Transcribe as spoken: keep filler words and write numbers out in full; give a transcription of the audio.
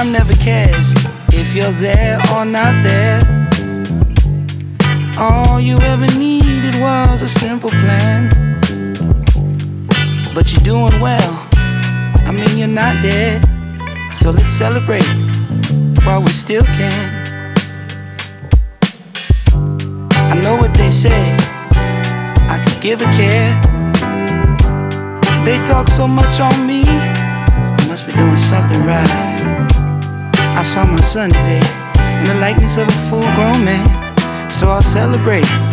one never cares if you're there or not there. All you ever needed was a simple plan. But you're doing well, I mean you're not dead. So let's celebrate while we still can. I know what they say, I could give a care. They talk so much on me, I must be doing something right. I saw my son today in the likeness of a full-grown man, so I'll celebrate